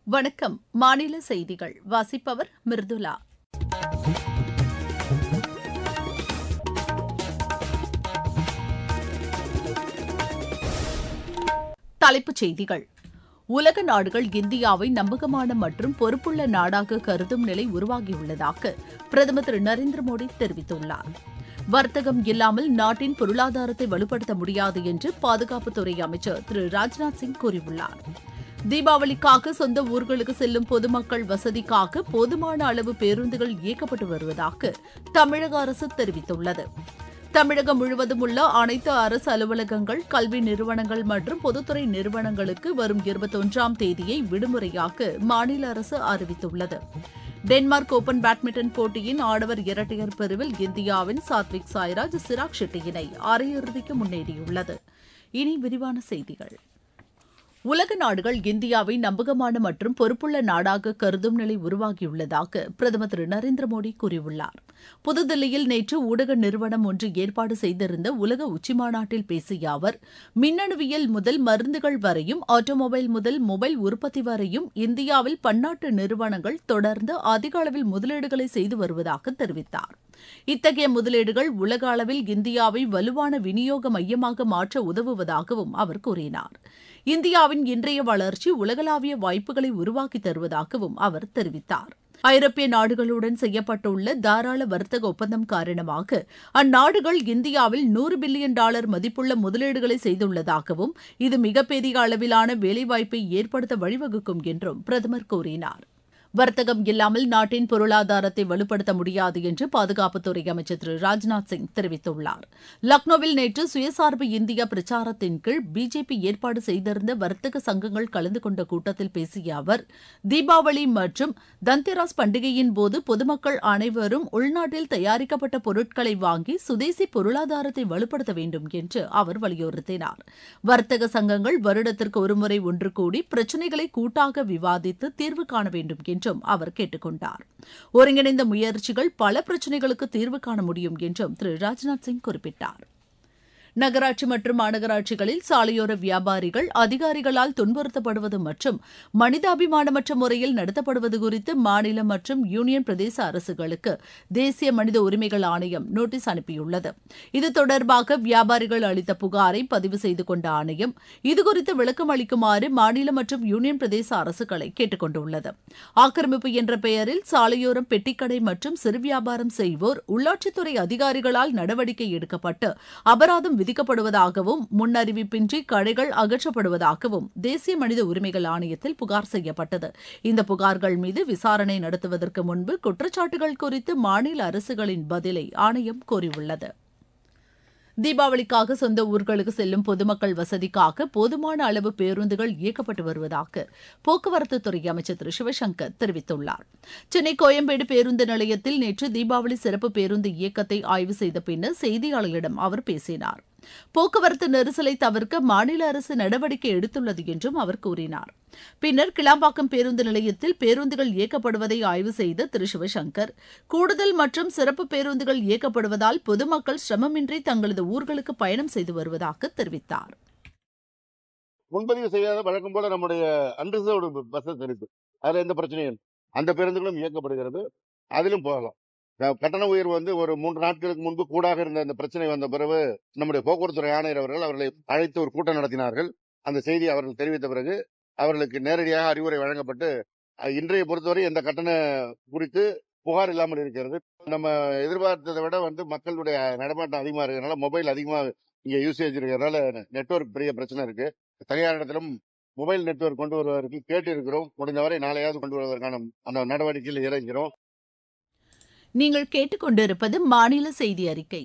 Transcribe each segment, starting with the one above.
வணக்கம். மாநில செய்திகள் வாசிப்பவர் மிர்துலா. தலைப்புச் செய்திகள். உலக நாடுகள் இந்தியாவை நம்பகமான மற்றும் பொறுப்புள்ள நாடாக கருதும் நிலை உருவாகியுள்ளதாக பிரதமர் திரு நரேந்திர மோடி தெரிவித்துள்ளார். வர்த்தகம் இல்லாமல் நாட்டின் பொருளாதாரத்தை வலுப்படுத்த முடியாது என்று பாதுகாப்புத்துறை அமைச்சர் திரு ராஜ்நாத் சிங் கூறியுள்ளார். தீபாவளிக்காக சொந்த ஊர்களுக்கு செல்லும் பொதுமக்கள் வசதிக்காக போதுமான அளவு பேருந்துகள் இயக்கப்பட்டு வருவதாக தமிழக அரசு தெரிவித்துள்ளது. தமிழகம் முழுவதும் உள்ள அனைத்து அரசு அலுவலகங்கள், கல்வி நிறுவனங்கள் மற்றும் பொதுத்துறை நிறுவனங்களுக்கு வரும் 21ஆம் தேதியை விடுமுறையாக மாநில அரசு அறிவித்துள்ளது. டென்மார்க் ஓபன் பேட்மிண்டன் போட்டியின் ஆடவர் இரட்டையர் பிரிவில் இந்தியாவின் சாத்விக் சாய்ராஜ், சிராக் ஷெட்டி இணை அரையிறுதிக்கு முன்னேறியுள்ளது. இனி விரிவான செய்திகள். உலக நாடுகள் இந்தியாவை நம்பகமான மற்றும் பொறுப்புள்ள நாடாக கருதும் நிலை உருவாகியுள்ளதாக பிரதமர் திரு நரேந்திர மோடி கூறியுள்ளார். புதுதில்லியில் நேற்று ஊடக நிறுவனம் ஒன்று ஏற்பாடு செய்திருந்த உலக உச்சிமாநாட்டில் பேசிய அவர், மின்னணுவியல் முதல் மருந்துகள் வரையும், ஆட்டோமொபைல் முதல் மொபைல் உற்பத்தி வரையும் இந்தியாவில் பன்னாட்டு நிறுவனங்கள் தொடர்ந்து அதிக அளவில் முதலீடுகளை செய்து வருவதாக தெரிவித்தார். இத்தகைய முதலீடுகள் உலக அளவில் இந்தியாவை வலுவான விநியோக மையமாக மாற்ற உதவுவதாகவும் அவர் கூறினார். இந்தியாவின் இன்றைய வளர்ச்சி உலகளாவிய வாய்ப்புகளை உருவாக்கி தருவதாகவும் அவர் தெரிவித்தார். ஐரோப்பிய நாடுகளுடன் செய்யப்பட்டுள்ள தாராள வர்த்தக ஒப்பந்தம் காரணமாக அந்நாடுகள் இந்தியாவில் $100 பில்லியன் மதிப்புள்ள முதலீடுகளை செய்துள்ளதாகவும், இது மிகப்பெரிய அளவிலான வேலைவாய்ப்பை ஏற்படுத்த வழிவகுக்கும் என்றும் பிரதமர் கூறினார். வர்த்தகம் இல்லாமல் நாட்டின் பொருளாதாரத்தை வலுப்படுத்த முடியாது என்று பாதுகாப்புத்துறை அமைச்சர் திரு ராஜ்நாத் சிங் தெரிவித்துள்ளார். லக்னோவில் நேற்று சுயசார்பு இந்தியா பிரச்சாரத்தின் கீழ் பிஜேபி ஏற்பாடு செய்திருந்த வர்த்தக சங்கங்கள் கலந்து கொண்ட கூட்டத்தில் பேசிய அவர், தீபாவளி மற்றும் தந்தேராஸ் பண்டிகையின் போது பொதுமக்கள் அனைவரும் உள்நாட்டில் தயாரிக்கப்பட்ட பொருட்களை வாங்கி சுதேசி பொருளாதாரத்தை வலுப்படுத்த வேண்டும் என்று அவர் வலியுறுத்தினார். வர்த்தக சங்கங்கள் வருடத்திற்கு ஒருமுறை ஒன்று கூடி பிரச்சினைகளை கூட்டாக விவாதித்து தீர்வு காண வேண்டும் என்று அவர் கேட்டுக் கொண்டார். ஒருங்கிணைந்த முயற்சிகள் பல பிரச்சினைகளுக்கு தீர்வு காண முடியும் என்றும் திரு ராஜ்நாத் சிங் குறிப்பிட்டார். நகராட்சி மற்றும் மாநகராட்சிகளில் சாலையோர வியாபாரிகள் அதிகாரிகளால் துன்புறுத்தப்படுவது மற்றும் மனிதாபிமானமற்ற முறையில் நடத்தப்படுவது குறித்து மாநில மற்றும் யூனியன் பிரதேச அரசுகளுக்கு தேசிய மனித உரிமைகள் ஆணையம் நோட்டீஸ் அனுப்பியுள்ளது. இது தொடர்பாக வியாபாரிகள் அளித்த புகாரை பதிவு செய்து கொண்ட ஆணையம் இதுகுறித்து விளக்கம் அளிக்குமாறு மாநில மற்றும் யூனியன் பிரதேச அரசுகளை கேட்டுக் கொண்டுள்ளது. ஆக்கிரமிப்பு என்ற பெயரில் சாலையோரம் பெட்டிக்கடை மற்றும் சிறு வியாபாரம் செய்வோர் உள்ளாட்சித்துறை அதிகாரிகளால் நடவடிக்கை எடுக்கப்பட்டு அபராதம் விதிக்கப்படுவதாகவும், முன்னறிவிப்பின்றி கடைகள் அகற்றப்படுவதாகவும் தேசிய மனித உரிமைகள் ஆணையத்தில் புகார் செய்யப்பட்டது. இந்த புகார்கள் மீது விசாரணை நடத்துவதற்கு முன்பு குற்றச்சாட்டுகள் குறித்து மாநில அரசுகளின் பதிலை ஆணையம் கோரியுள்ளது. தீபாவளிக்காக சொந்த ஊர்களுக்கு செல்லும் பொதுமக்கள் வசதிக்காக போதுமான அளவு பேருந்துகள் இயக்கப்பட்டு வருவதாக போக்குவரத்துத்துறை அமைச்சர் திரு சிவசங்கர் தெரிவித்துள்ளார். சென்னை கோயம்பேடு பேருந்து நிலையத்தில் நேற்று தீபாவளி சிறப்பு பேருந்து இயக்கத்தை ஆய்வு செய்த பின்னர் செய்தியாளர்களிடம் அவர் பேசினார். போக்குவரத்து நெரிசலை தவிர்க்க மாநில அரசு நடவடிக்கை எடுத்துள்ளது என்றும் அவர் கூறினார். பின்னர் கிளாம்பாக்கம் பேருந்து நிலையத்தில் பேருந்துகள் இயக்கப்படுவதை ஆய்வு செய்த திரு சிவசங்கர், கூடுதல் மற்றும் சிறப்பு பேருந்துகள் இயக்கப்படுவதால் பொதுமக்கள் சிரமமின்றி தங்களது ஊர்களுக்கு பயணம் செய்து வருவதாக தெரிவித்தார். முன்பதிவு செய்யாத வழக்கம் போல நம்முடைய அன்ரிசர்வ்டு பஸ்ஸஸ் இருக்கு, அதுல எந்த பிரச்சனையும் அந்த பேருந்துகளும் இயக்கப்படுகிறது, அதிலும் போகலாம். கட்டண உயர்வு ஒரு 3 நாட்களுக்கு முன்பு கூடாக இருந்த அந்த பிரச்சனை வந்த பிறகு நம்முடைய போக்குவரத்துறை ஆணையர் அவர்களை அழைத்து ஒரு கூட்டம் நடத்தினார்கள். அந்த செய்தி அவர்கள் தெரிவித்த பிறகு அவர்களுக்கு நேரடியாக அறிவுரை வழங்கப்பட்டு இன்றைய பொறுத்தவரை இந்த கட்டண குறித்து புகார் இல்லாமல் இருக்கிறது. நம்ம எதிர்பார்த்ததை விட மக்களுடைய நடமாட்டம் அதிகமா இருக்கிறதுனால, மொபைல் அதிகமா இங்க யூசேஜ் இருக்கிறதுனால நெட்வொர்க் பெரிய பிரச்சனை இருக்கு. தனியார் இடத்திலும் மொபைல் நெட்வொர்க் கொண்டு வருவதற்கு கேட்டு இருக்கிறோம். முடிந்தவரை நாளையாவது கொண்டு வருவதற்கான அந்த நடவடிக்கையில் இறங்கிறோம். நீங்கள் கேட்டுக்கொண்டிருப்பது மாநில செய்தி அறிக்கை.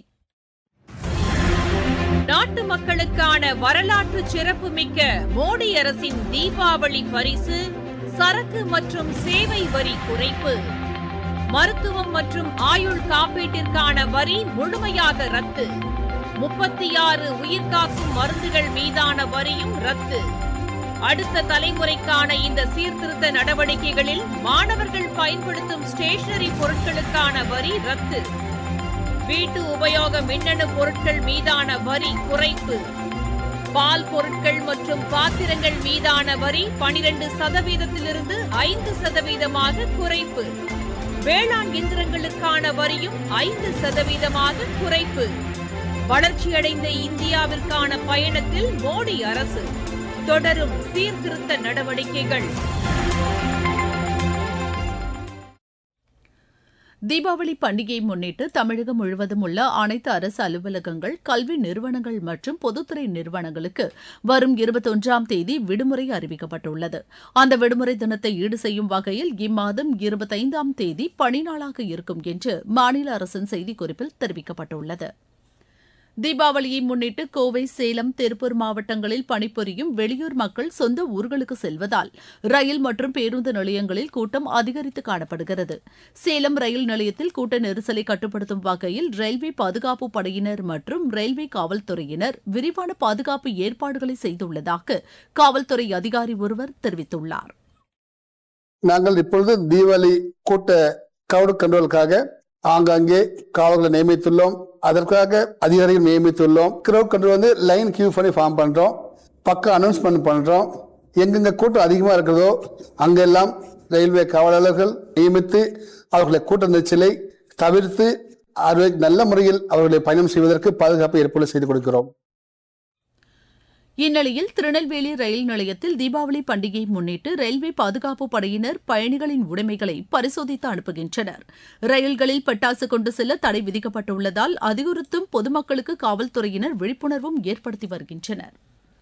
நாட்டு மக்களுக்கான வரலாற்று சிறப்புமிக்க மோடி அரசின் தீபாவளி பரிசு சரக்கு மற்றும் சேவை வரி குறைப்பு. மருத்துவம் மற்றும் ஆயுள் காப்பீட்டிற்கான வரி முழுமையாக ரத்து. 36 உயிர்காக்கும் மருந்துகள் மீதான வரியும் ரத்து. அடுத்த தலைமுறைக்கான இந்த சீர்திருத்த நடவடிக்கைகளில் மாணவர்கள் பயன்படுத்தும் ஸ்டேஷனரி பொருட்களுக்கான வரி ரத்து. வீட்டு உபயோக மின்னணு பொருட்கள் மீதான வரி குறைப்பு. பால் பொருட்கள் மற்றும் பாத்திரங்கள் மீதான வரி 12%-இருந்து 5%-ஆக குறைப்பு. வேளாண் இயந்திரங்களுக்கான வரியும் 5%-ஆக குறைப்பு. வளர்ச்சியடைந்த இந்தியாவிற்கான பயணத்தில் மோடி அரசு தொடரும் சீர்திருத்த நடவடிக்கைகள். தீபாவளி பண்டிகையை முன்னிட்டு தமிழகம் முழுவதும் உள்ள அனைத்து அரசு அலுவலகங்கள், கல்வி நிறுவனங்கள் மற்றும் பொதுத்துறை நிறுவனங்களுக்கு வரும் 21ஆம் தேதி விடுமுறை அறிவிக்கப்பட்டுள்ளது. அந்த விடுமுறை தினத்தை ஈடு செய்யும் வகையில் இம்மாதம் 25ஆம் தேதி பணி நாளாக இருக்கும் என்று மாநில அரசின் செய்திக்குறிப்பில் தெரிவிக்கப்பட்டுள்ளது. தீபாவளியை முன்னிட்டு கோவை, சேலம், திருப்பூர் மாவட்டங்களில் பணிபுரியும் வெளியூர் மக்கள் சொந்த ஊர்களுக்கு செல்வதால் ரயில் மற்றும் பேருந்து நிலையங்களில் கூட்டம் அதிகரித்து காணப்படுகிறது. சேலம் ரயில் நிலையத்தில் கூட்ட நெரிசலை கட்டுப்படுத்தும் வகையில் ரயில்வே பாதுகாப்பு படையினர் மற்றும் ரயில்வே காவல்துறையினர் விரிவான பாதுகாப்பு ஏற்பாடுகளை செய்துள்ளதாக காவல்துறை அதிகாரி ஒருவர் தெரிவித்துள்ளார். நாங்கள் இப்பொழுது தீபாவளி கூட்ட கிரவுட் கண்ட்ரோலுக்காக ஆங்காங்கே காவல்களை நியமித்துள்ளோம். அதற்காக அதிகாரிகள் நியமித்துள்ளோம். கிரவுட் கண்ட்ரோல் லைன் கியூ பண்ணி ஃபார்ம் பண்றோம். பக்கம் அனௌன்ஸ்மெண்ட் பண்றோம். எங்கெங்க கூட்டம் அதிகமா இருக்கிறதோ அங்கெல்லாம் ரயில்வே காவலர்கள் நியமித்து அவர்களை கூட்ட நெரிசலை தவிர்த்து நல்ல முறையில் அவர்களை பயணம் செய்வதற்கு பாதுகாப்பு ஏற்பாடு செய்து கொடுக்கிறோம். இந்நிலையில் திருநெல்வேலி ரயில் நிலையத்தில் தீபாவளி பண்டிகையை முன்னிட்டு ரயில்வே பாதுகாப்பு படையினர் பயணிகளின் உடைமைகளை பரிசோதித்து அனுப்புகின்றனர். ரயில்களில் பட்டாசு கொண்டு செல்ல தடை விதிக்கப்பட்டுள்ளதால் அதிகரித்தும் பொதுமக்களுக்கு காவல்துறையினர் விழிப்புணர்வும் ஏற்படுத்தி வருகின்றனர்.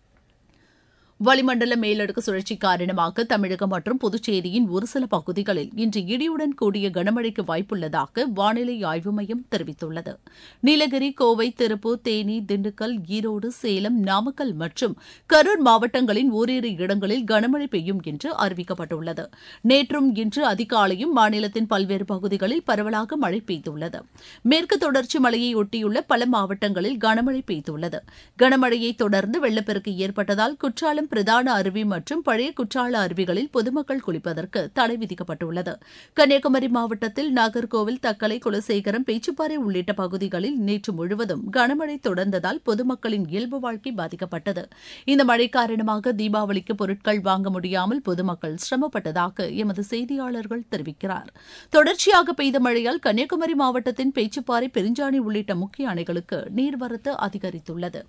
வளிமண்டல மேலடுக்கு சுழற்சி காரணமாக தமிழகம் மற்றும் புதுச்சேரியின் ஒரு சில பகுதிகளில் இன்று இடியுடன் கூடிய கனமழைக்கு வாய்ப்புள்ளதாக வானிலை ஆய்வு மையம் தெரிவித்துள்ளது. நீலகிரி, கோவை, திருப்பூர், தேனி, திண்டுக்கல், ஈரோடு, சேலம், நாமக்கல் மற்றும் கரூர் மாவட்டங்களின் ஓரிரு இடங்களில் கனமழை பெய்யும் என்று அறிவிக்கப்பட்டுள்ளது. நேற்றும் இன்று அதிகாலையும் மாநிலத்தின் பல்வேறு பகுதிகளில் பரவலாக மழை பெய்துள்ளது. மேற்கு தொடர்ச்சி மலையை ஒட்டியுள்ள பல மாவட்டங்களில் கனமழை பெய்துள்ளது. கனமழையை தொடர்ந்து வெள்ளப்பெருக்கு ஏற்பட்டதால் குற்றாலம் பிரதான அருவி மற்றும் பழைய குற்றால அருவிகளில் பொதுமக்கள் குளிப்பதற்கு தடை விதிக்கப்பட்டுள்ளது. கன்னியாகுமரி மாவட்டத்தில் நாகர்கோவில், தக்கலை, குலசேகரம், பேச்சிப்பாறை உள்ளிட்ட பகுதிகளில் நேற்று முழுவதும் கனமழை தொடர்ந்ததால் பொதுமக்களின் இயல்பு வாழ்க்கை பாதிக்கப்பட்டது. இந்த மழை காரணமாக தீபாவளிக்கு பொருட்கள் வாங்க முடியாமல் பொதுமக்கள் சிரமப்பட்டதாக எமது செய்தியாளர்கள் தெரிவிக்கிறார். தொடர்ச்சியாக பெய்த மழையால் கன்னியாகுமரி மாவட்டத்தின் பேச்சிப்பாறை, பெருஞ்சாணி உள்ளிட்ட முக்கிய அணைகளுக்கு நீர்வரத்து அதிகரித்துள்ளது.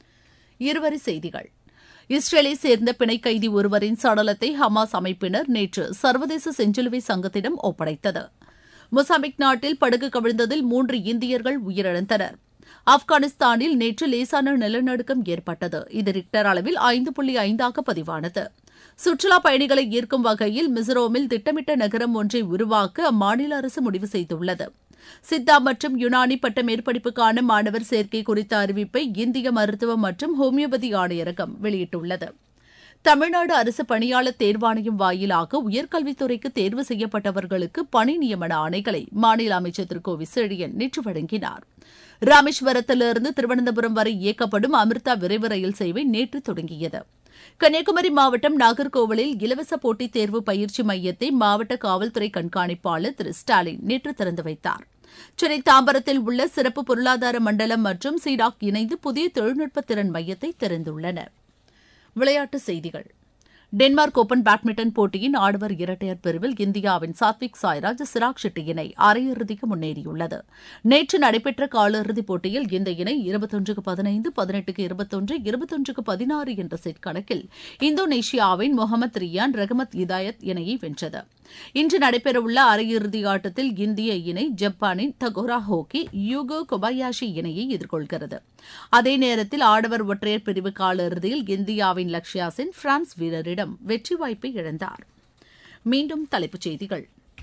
இருவரி செய்திகள். இஸ்ரேலை சேர்ந்த பிணை கைதி ஒருவரின் சடலத்தை ஹமாஸ் அமைப்பினர் நேற்று சர்வதேச செஞ்சிலுவை சங்கத்திடம் ஒப்படைத்தது. மொசாம்பிக் நாட்டில் படகு கவிழ்ந்ததில் 3 இந்தியர்கள் உயிரிழந்தனர். ஆப்கானிஸ்தானில் நேற்று லேசான நிலநடுக்கம் ஏற்பட்டது. இது ரிக்டர் அளவில் 5.5 பதிவானது. சுற்றுலா பயணிகளை ஈர்க்கும் வகையில் மிசோரமில் திட்டமிட்ட நகரம் ஒன்றை உருவாக்க அம்மாநில அரசு முடிவு செய்துள்ளது. சித்தா மற்றும் யுனானி பட்ட மேற்படிப்புக்கான மாணவர் சேர்க்கை குறித்த அறிவிப்பை இந்திய மருத்துவம் மற்றும் ஹோமியோபதி ஆணையரகம் வெளியிட்டுள்ளது. தமிழ்நாடு அரசு பணியாளர் தேர்வாணையம் வாயிலாக உயர்கல்வித்துறைக்கு தேர்வு செய்யப்பட்டவர்களுக்கு பணி நியமன ஆணைகளை மாநில அமைச்சர் திரு கோவி செழியன் நேற்று வழங்கினார். ராமேஸ்வரத்திலிருந்து திருவனந்தபுரம் வரை இயக்கப்படும் அமிர்தா விரைவு ரயில் சேவை நேற்று தொடங்கியது. கன்னியாகுமரி மாவட்டம் நாகர்கோவிலில் இலவச போட்டித் தேர்வு பயிற்சி மையத்தை மாவட்ட காவல்துறை கண்காணிப்பாளர் திரு ஸ்டாலின் நேற்று திறந்து வைத்தார். சென்னை தாம்பரத்தில் உள்ள சிறப்பு பொருளாதார மண்டலம் மற்றும் சிடாக் இணைந்து புதிய தொழில்நுட்ப திறன் மையத்தை திறந்துள்ளன. விளையாட்டுச் செய்திகள். டென்மார்க் ஓபன் பேட்மிண்டன் போட்டியின் ஆடவர் இரட்டையர் பிரிவில் இந்தியாவின் சாத்விக் சாய்ராஜ், சிராக் ஷெட்டி இணை அரையிறுதிக்கு முன்னேறியுள்ளது. நேற்று நடைபெற்ற காலிறுதிப் போட்டியில் இந்த இணை 21-15, 18-21, 21-16 என்ற செட் கணக்கில் இந்தோனேஷியாவின் முகமது ரியான் ரஹமத் இதாயத் இணையை வென்றது. இன்று நடைபெறவுள்ள அரையிறுதி ஆட்டத்தில் இந்திய இணை ஜப்பானின் தகோரா ஹோக்கி யூகோ கொபாயாஷி இணையை எதிர்கொள்கிறது. அதே நேரத்தில் ஆடவர் ஒற்றையர் பிரிவு காலிறுதியில் இந்தியாவின் லக்ஷ்யா சென் பிரான்ஸ் வீரரிடம் வெற்றி வாய்ப்பை இழந்தார். மீண்டும் தலைப்புச் செய்திகள்.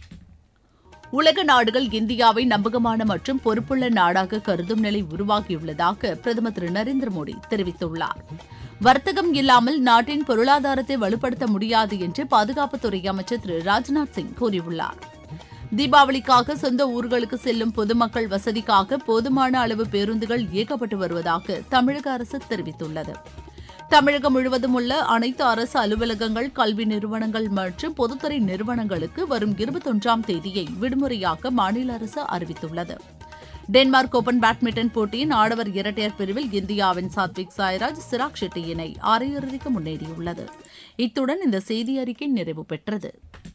உலக நாடுகள் இந்தியாவை நம்பகமான மற்றும் பொறுப்புள்ள நாடாக கருதும் நிலை உருவாகியுள்ளதாக பிரதமர் திரு நரேந்திர மோடி தெரிவித்துள்ளார். வர்த்தகம் இல்லாமல் நாட்டின் பொருளாதாரத்தை வலுப்படுத்த முடியாது என்று பாதுகாப்புத்துறை அமைச்சர் திரு ராஜ்நாத் சிங் கூறியுள்ளார். தீபாவளிக்காக சொந்த ஊர்களுக்கு செல்லும் பொதுமக்கள் வசதிக்காக போதுமான அளவு பேருந்துகள் இயக்கப்பட்டு வருவதாக தமிழக அரசு தெரிவித்துள்ளது. தமிழகம் முழுவதும் உள்ள அனைத்து அரசு அலுவலகங்கள், கல்வி நிறுவனங்கள் மற்றும் பொதுத்துறை நிறுவனங்களுக்கு வரும் 21ஆம் தேதியை விடுமுறையாக மாநில அரசு அறிவித்துள்ளது. டென்மார்க் ஓபன் பேட்மிண்டன் போட்டியின் ஆடவர் இரட்டையர் பிரிவில் இந்தியாவின் சாத்விக் சாய்ராஜ் சிராக் ஷெட்டி இணை அரையிறுதிக்கு முன்னேறியுள்ளது. இத்துடன் இந்த செய்தி அறிக்கை நிறைவு பெற்றது.